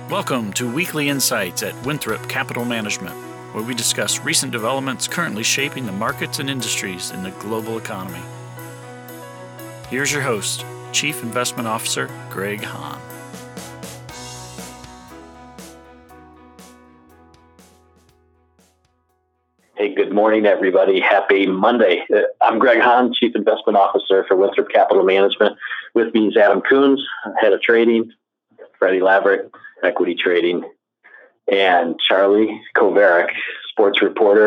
Welcome to Weekly Insights at Winthrop Capital Management, where we discuss recent developments currently shaping the markets and industries in the global economy. Here's your host, Chief Investment Officer Greg Hahn. Hey, good morning, everybody. Happy Monday. I'm Greg Hahn, Chief Investment Officer for Winthrop Capital Management. With me is Adam Coons, Head of Trading, Freddie Laverick, Equity Trading, and Charlie Kovarik, Sports Reporter.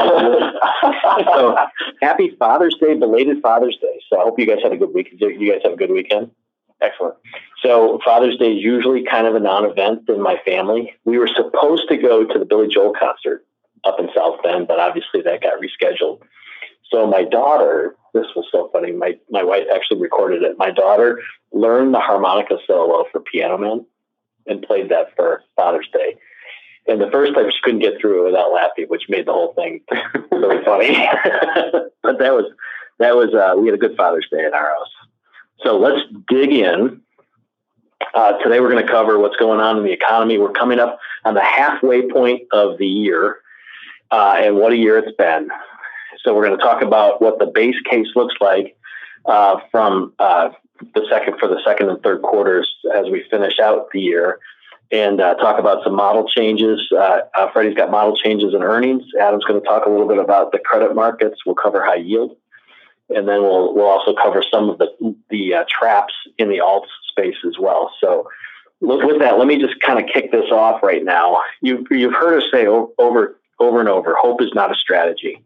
So, happy Father's Day, belated Father's Day. So I hope you guys had a good week. You guys have a good weekend? Excellent. So Father's Day is usually kind of a non-event in my family. We were supposed to go to the Billy Joel concert up in South Bend, but obviously that got rescheduled. So my daughter, this was so funny, my wife actually recorded it. My daughter learned the harmonica solo for Piano Man and played that for Father's Day. And the first time she couldn't get through it without laughing, which made the whole thing really funny. But that was we had a good Father's Day at our house. So let's dig in. Today we're going to cover what's going on in the economy. We're coming up on the halfway point of the year, and what a year it's been. So we're going to talk about what the base case looks like from the second and third quarters as we finish out the year, and talk about some model changes. Freddie's got model changes in earnings. Adam's going to talk a little bit about the credit markets. We'll cover high yield, and then we'll also cover some of the traps in the alt space as well. So with that, let me just kind of kick this off right now. You've heard us say over and over, hope is not a strategy.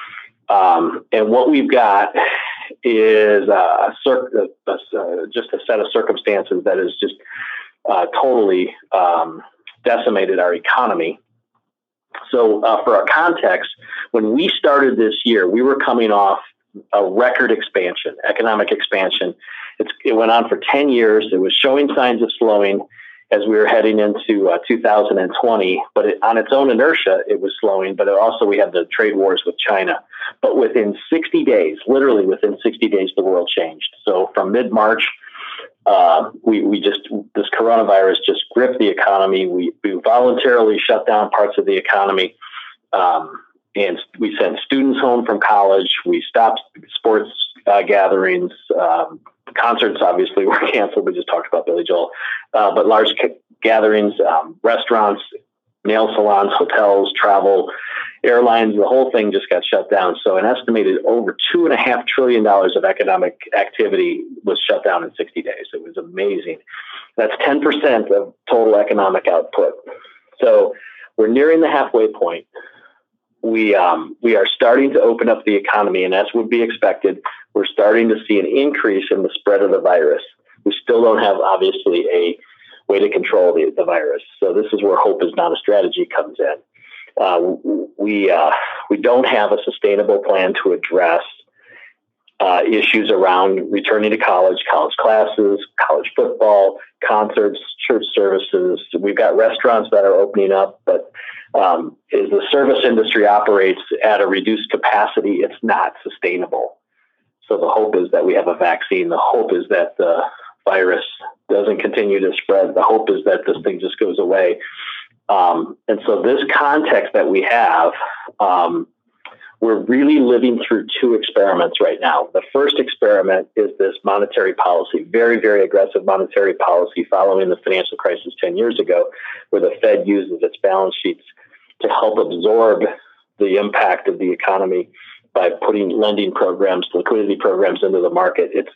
And what we've got is just a set of circumstances that is just totally decimated our economy. So for our context, when we started this year, we were coming off a record expansion, economic expansion. It went on for 10 years. It was showing signs of slowing as we were heading into 2020, but on its own inertia, it was slowing. But we had the trade wars with China. But within 60 days, literally within 60 days, the world changed. So from mid-March, this coronavirus just gripped the economy. We voluntarily shut down parts of the economy, and we sent students home from college. We stopped sports gatherings. Concerts obviously were canceled. We just talked about Billy Joel, but large gatherings, restaurants, nail salons, hotels, travel, airlines, the whole thing just got shut down. So an estimated over $2.5 trillion of economic activity was shut down in 60 days. It was amazing. That's 10% of total economic output. So we're nearing the halfway point. We are starting to open up the economy, and as would be expected, we're starting to see an increase in the spread of the virus. We still don't have, obviously, a way to control the virus. So this is where hope is not a strategy comes in. We don't have a sustainable plan to address issues around returning to college classes, college football, concerts, church services. We've got restaurants that are opening up, but as the service industry operates at a reduced capacity, it's not sustainable. So the hope is that we have a vaccine. The hope is that the virus doesn't continue to spread. The hope is that this thing just goes away. And so this context that we have, we're really living through two experiments right now. The first experiment is this monetary policy, very, very aggressive monetary policy following the financial crisis 10 years ago, where the Fed uses its balance sheets to help absorb the impact of the economy by putting lending programs, liquidity programs into the market. It's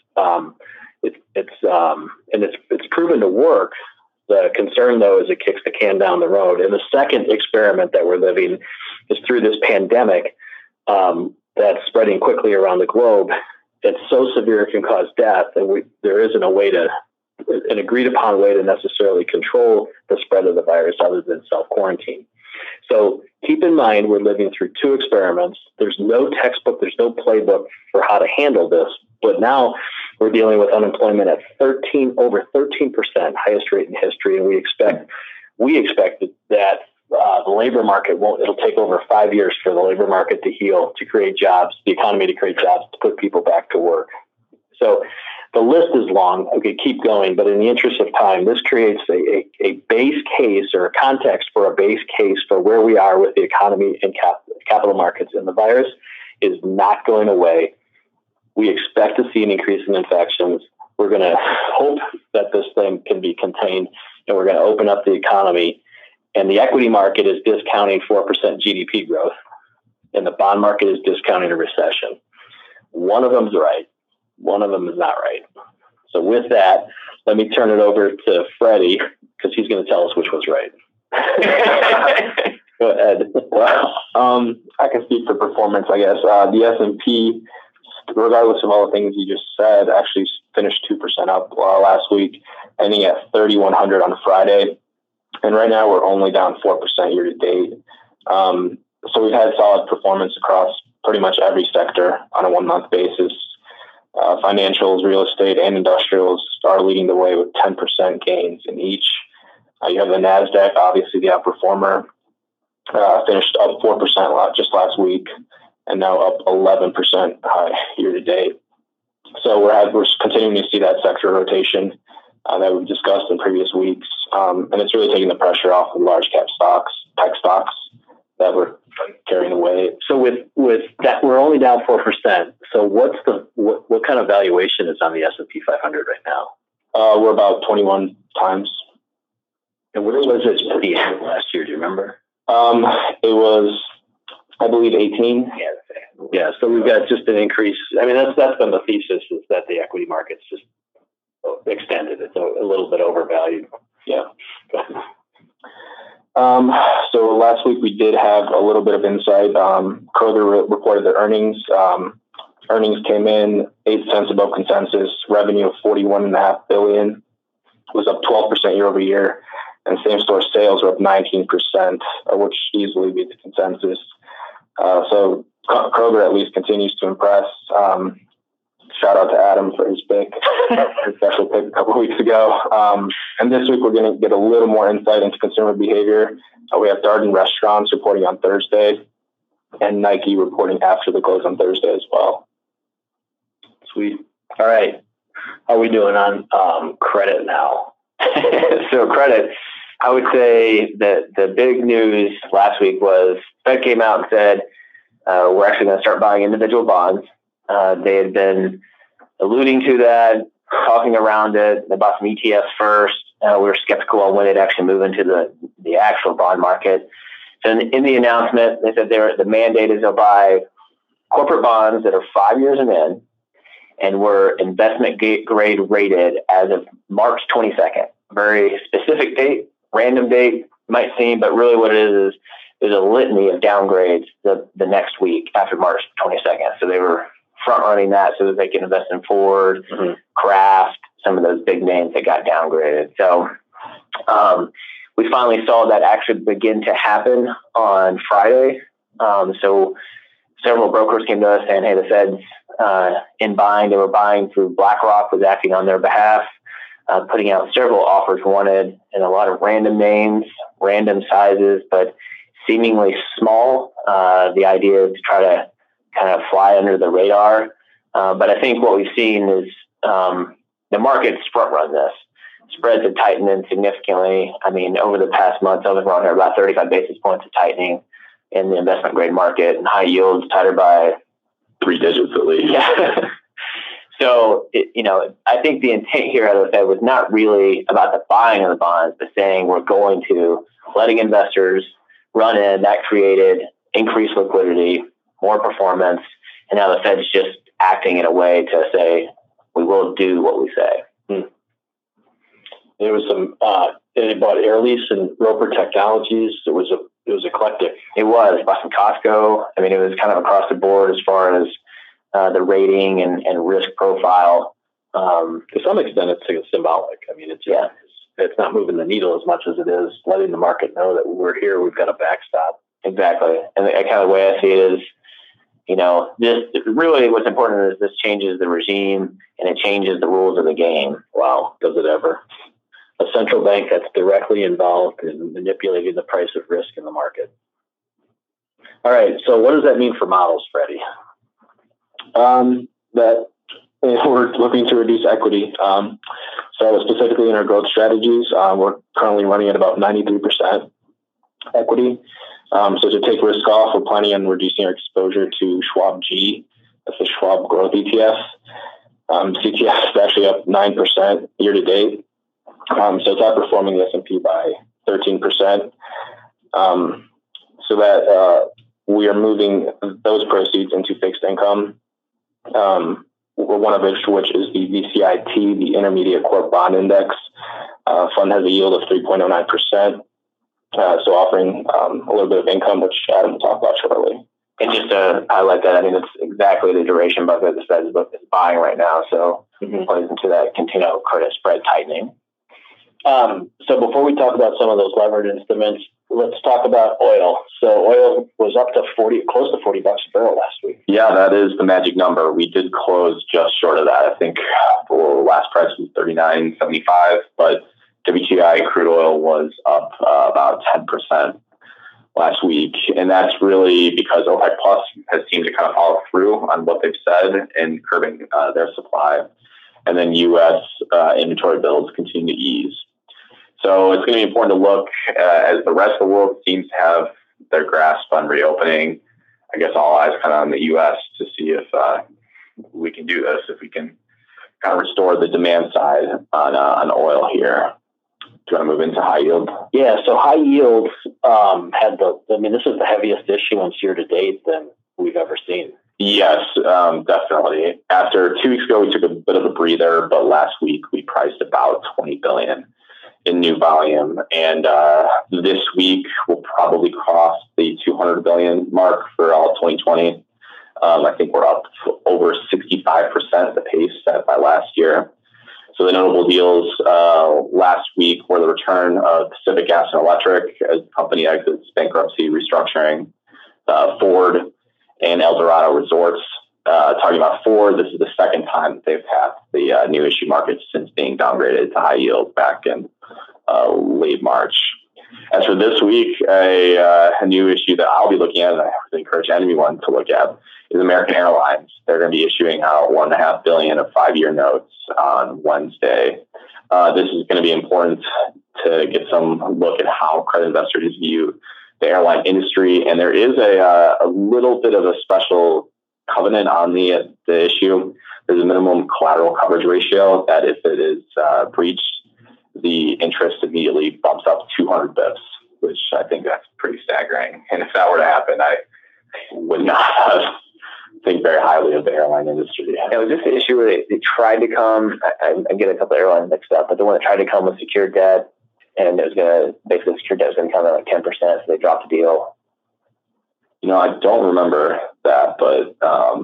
proven to work. The concern, though, is it kicks the can down the road. And the second experiment that we're living is through this pandemic that's spreading quickly around the globe. It's so severe it can cause death, and there isn't an agreed upon way to necessarily control the spread of the virus other than self-quarantine. So keep in mind, we're living through two experiments. There's no textbook, there's no playbook for how to handle this. But now we're dealing with unemployment at over 13%, highest rate in history, and we expect that the labor market it'll take over 5 years for the labor market to heal, to create jobs, the economy to create jobs, to put people back to work. So The list is long. Okay, keep going. But in the interest of time, this creates a base case or a context for a base case for where we are with the economy and capital markets. And the virus is not going away. We expect to see an increase in infections. We're going to hope that this thing can be contained, and we're going to open up the economy. And the equity market is discounting 4% GDP growth, and the bond market is discounting a recession. One of them is right. One of them is not right. So with that, let me turn it over to Freddie, because he's going to tell us which was right. Go ahead. Well, I can speak for performance, I guess. The S&P, regardless of all the things you just said, actually finished 2% up last week, ending at 3,100 on Friday. And right now we're only down 4% year to date. So we've had solid performance across pretty much every sector on a 1 month basis. Financials, real estate, and industrials are leading the way with 10% gains in each. You have the NASDAQ, obviously the outperformer, finished up 4% just last week, and now up 11% year to date. So we're continuing to see that sector rotation that we've discussed in previous weeks, and it's really taking the pressure off of large cap stocks, tech stocks that were carrying away. So with that, we're only down 4%. So what kind of valuation is on the S&P 500 right now? We're about 21 times. And what was it at the end of last year? Do you remember? It was, I believe, 18. Yeah. So we've got just an increase. I mean, that's been the thesis, is that the equity market's just extended. It's a little bit overvalued. Yeah. So last week we did have a little bit of insight. Kroger reported their earnings. Earnings came in 8 cents above consensus. Revenue of $41.5 billion was up 12% year over year, and same-store sales were up 19%, which easily beat the consensus. So Kroger at least continues to impress. Shout out to Adam for his pick, his special pick a couple of weeks ago. And this week we're going to get a little more insight into consumer behavior. We have Darden Restaurants reporting on Thursday, and Nike reporting after the close on Thursday as well. Sweet. All right. How are we doing on credit now? So credit, I would say that the big news last week was Fed came out and said, we're actually going to start buying individual bonds. They had been alluding to that, talking around it. They bought some ETFs first. We were skeptical on when they'd actually move into the actual bond market. So in the announcement, they said the mandate is they'll buy corporate bonds that are 5 years in and were investment grade rated as of March 22nd. Very specific date, random date, might seem, but really what it is there's a litany of downgrades the next week after March 22nd. So they were front running that so that they can invest in Ford, Kraft, some of those big names that got downgraded. So we finally saw that actually begin to happen on Friday. So several brokers came to us saying, hey, the Fed's in buying. They were buying through BlackRock, was acting on their behalf, putting out several offers wanted and a lot of random names, random sizes, but seemingly small. The idea is to try to kind of fly under the radar. But I think what we've seen is the market's front run this. Spreads have tightened in significantly. I mean, over the past month, I was around here about 35 basis points of tightening in the investment grade market, and high yields tighter by 3 digits at least. Yeah. So, I think the intent here, as I said, was not really about the buying of the bonds, but saying we're going to letting investors run in. That created increased liquidity, more performance, and now the Fed's just acting in a way to say we will do what we say. There was some. They bought Air Lease and Roper Technologies. It was eclectic. It was. Bought some Costco. I mean, it was kind of across the board as far as the rating and risk profile. To some extent, it's symbolic. I mean, it's not moving the needle as much as it is letting the market know that we're here. We've got a backstop. Exactly. And the kind of way I see it is, this really what's important is this changes the regime and it changes the rules of the game. Wow. Does it ever? A central bank that's directly involved in manipulating the price of risk in the market. All right. So what does that mean for models, Freddie? That and we're looking to reduce equity. So specifically in our growth strategies, we're currently running at about 93% equity. So to take risk off, we're planning on reducing our exposure to Schwab G. That's the Schwab Growth ETF. CTS is actually up 9% year to date. So it's outperforming the S&P by 13%. So that we are moving those proceeds into fixed income. One of which is the VCIT, the Intermediate Corp Bond Index. Fund has a yield of 3.09%. So offering a little bit of income, which Adam will talk about shortly. And just to highlight that, I mean, it's exactly the duration bucket the Fed is buying right now. So it plays into that continual credit spread tightening. So before we talk about some of those levered instruments, let's talk about oil. So oil was up to close to $40 a barrel last week. Yeah, that is the magic number. We did close just short of that. I think the last price was $39.75, but WTI crude oil was up about 10% last week. And that's really because OPEC Plus has seemed to kind of follow through on what they've said in curbing their supply. And then U.S. Inventory builds continue to ease. So it's going to be important to look as the rest of the world seems to have their grasp on reopening. I guess all eyes kind of on the U.S. to see if we can do this, if we can kind of restore the demand side on oil here. Do you want to move into high yield? Yeah, so high yield this is the heaviest issuance year to date than we've ever seen. Yes, definitely. After 2 weeks ago, we took a bit of a breather, but last week we priced about $20 billion in new volume. And this week we'll probably cross the $200 billion mark for all of 2020. I think we're up over 65% the pace set by last year. So the notable deals last week were the return of Pacific Gas and Electric as the company exits bankruptcy restructuring, Ford and El Dorado Resorts. Talking about Ford, this is the second time that they've tapped the new issue market since being downgraded to high yield back in late March. As for this week, a new issue that I'll be looking at, and I really encourage anyone to look at, is American Airlines. They're going to be issuing out $1.5 billion of 5-year notes on Wednesday. This is going to be important to get some look at how credit investors view the airline industry. And there is a little bit of a special covenant on the issue. There's a minimum collateral coverage ratio that if it is breached, the interest immediately bumps up 200 bips, which I think that's pretty staggering. And if that were to happen, I would not think very highly of the airline industry. It was just the issue where they tried to come, I get a couple of airlines mixed up, but the one that tried to come with secured debt, and it was going to, basically secured debt was going to come at like 10%, so they dropped the deal. I don't remember that, but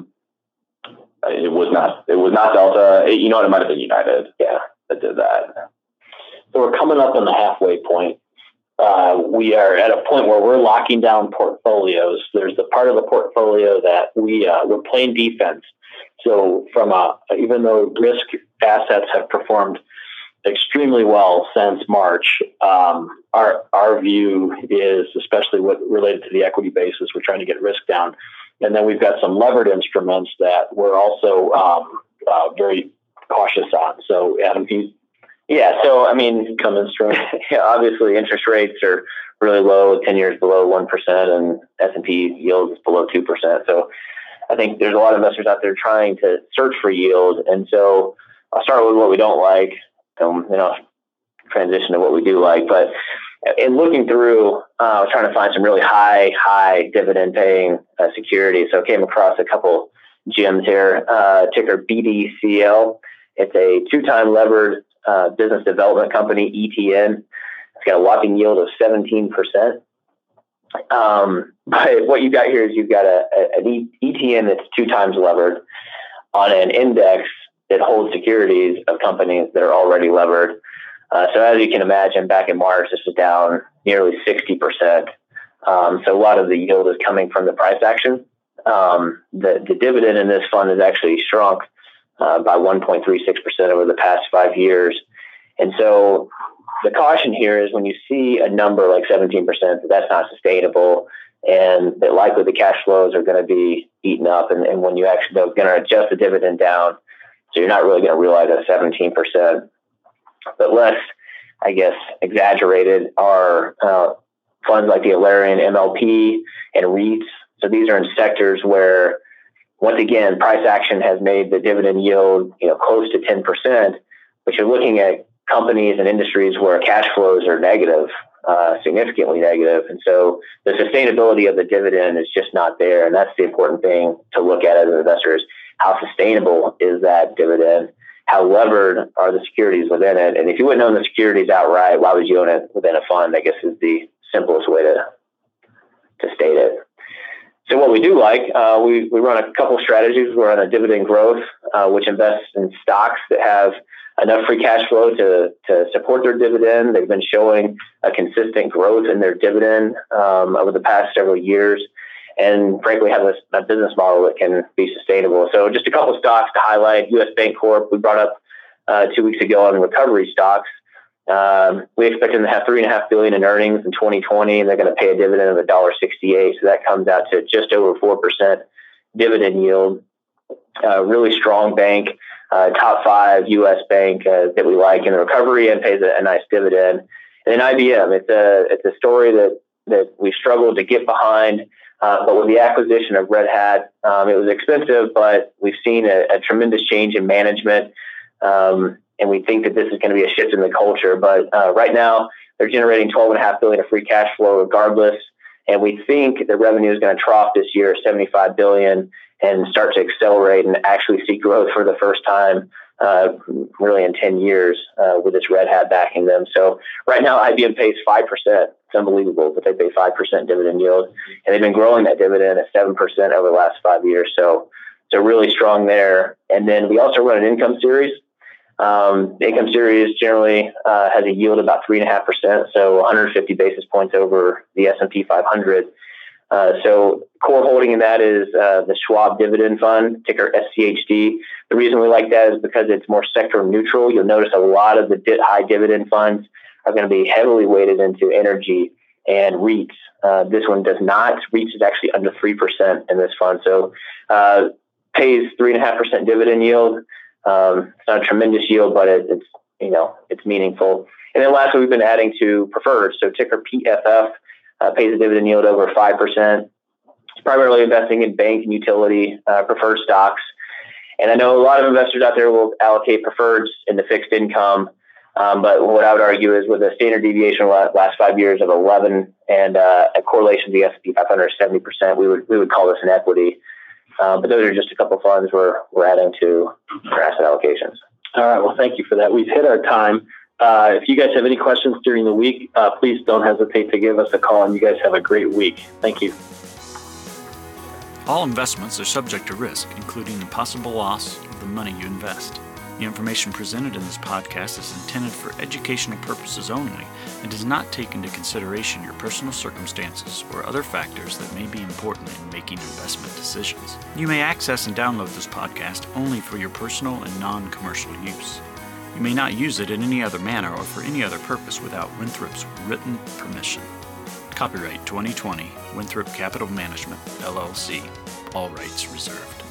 it was not Delta. It might have been United. Yeah, that did that. So we're coming up on the halfway point. We are at a point where we're locking down portfolios. There's the part of the portfolio that we're playing defense. So even though risk assets have performed extremely well since March, our view is, especially what related to the equity basis, we're trying to get risk down. And then we've got some levered instruments that we're also very cautious on. So Adam, yeah, so I mean, come in strong. Yeah, obviously interest rates are really low, 10 years below 1%, and S&P yield is below 2%. So I think there's a lot of investors out there trying to search for yield. And so I'll start with what we don't like, transition to what we do like. But in looking through, I was trying to find some really high dividend paying securities. So I came across a couple gems here, ticker BDCL. It's a 2-time levered business development company, ETN. It's got a whopping yield of 17%. But what you got here is you've got an ETN that's 2 times levered on an index that holds securities of companies that are already levered. So as you can imagine, back in March, this was down nearly 60%. So a lot of the yield is coming from the price action. The dividend in this fund has actually shrunk by 1.36% over the past 5 years. And so the caution here is when you see a number like 17%, that's not sustainable, and that likely the cash flows are going to be eaten up. And when you actually are going to adjust the dividend down, So you're not really going to realize that 17%. But less, I guess, exaggerated are funds like the Alarian MLP and REITs. So these are in sectors where, once again, price action has made the dividend yield, close to 10%, but you're looking at companies and industries where cash flows are negative, significantly negative. And so the sustainability of the dividend is just not there. And that's the important thing to look at as investors. How sustainable is that dividend? How levered are the securities within it? And if you wouldn't own the securities outright, why would you own it within a fund? I guess is the simplest way to state it. So what we do like, we run a couple strategies. We run a dividend growth, which invests in stocks that have enough free cash flow to support their dividend. They've been showing a consistent growth in their dividend over the past several years, and frankly have a business model that can be sustainable. So just a couple of stocks to highlight. U.S. Bancorp, we brought up 2 weeks ago on recovery stocks. We expect them to have $3.5 billion in earnings in 2020, and they're going to pay a dividend of $1.68. So that comes out to just over 4% dividend yield. Really strong bank, top 5 U.S. bank that we like in the recovery and pays a nice dividend. And then IBM, it's a story that we struggled to get behind. But with the acquisition of Red Hat, it was expensive, but we've seen a tremendous change in management. And we think that this is going to be a shift in the culture. But right now, they're generating $12.5 billion of free cash flow regardless. And we think the revenue is going to trough this year at $75 billion and start to accelerate and actually see growth for the first time really in 10 years with this Red Hat backing them. So right now, IBM pays 5%. It's unbelievable, but they pay 5% dividend yield. And they've been growing that dividend at 7% over the last 5 years. So really strong there. And then we also run an income series. The income series generally has a yield of about 3.5%, so 150 basis points over the S&P 500. So core holding in that is the Schwab Dividend Fund, ticker SCHD. The reason we like that is because it's more sector neutral. You'll notice a lot of the high dividend funds are going to be heavily weighted into energy and REITs. This one does not. REITs is actually under 3% in this fund. So pays 3.5% dividend yield. It's not a tremendous yield, but it's meaningful. And then lastly, we've been adding to preferred. So ticker PFF pays a dividend yield over 5%. It's primarily investing in bank and utility preferred stocks. And I know a lot of investors out there will allocate preferreds into fixed income. But what I would argue is with a standard deviation last 5 years of 11 and a correlation to the S&P 500 of 70%, we would call this an equity. But those are just a couple of funds we're adding to our asset allocations. All right. Well, thank you for that. We've hit our time. If you guys have any questions during the week, please don't hesitate to give us a call, and you guys have a great week. Thank you. All investments are subject to risk, including the possible loss of the money you invest. The information presented in this podcast is intended for educational purposes only and does not take into consideration your personal circumstances or other factors that may be important in making investment decisions. You may access and download this podcast only for your personal and non-commercial use. You may not use it in any other manner or for any other purpose without Winthrop's written permission. Copyright 2020, Winthrop Capital Management, LLC. All rights reserved.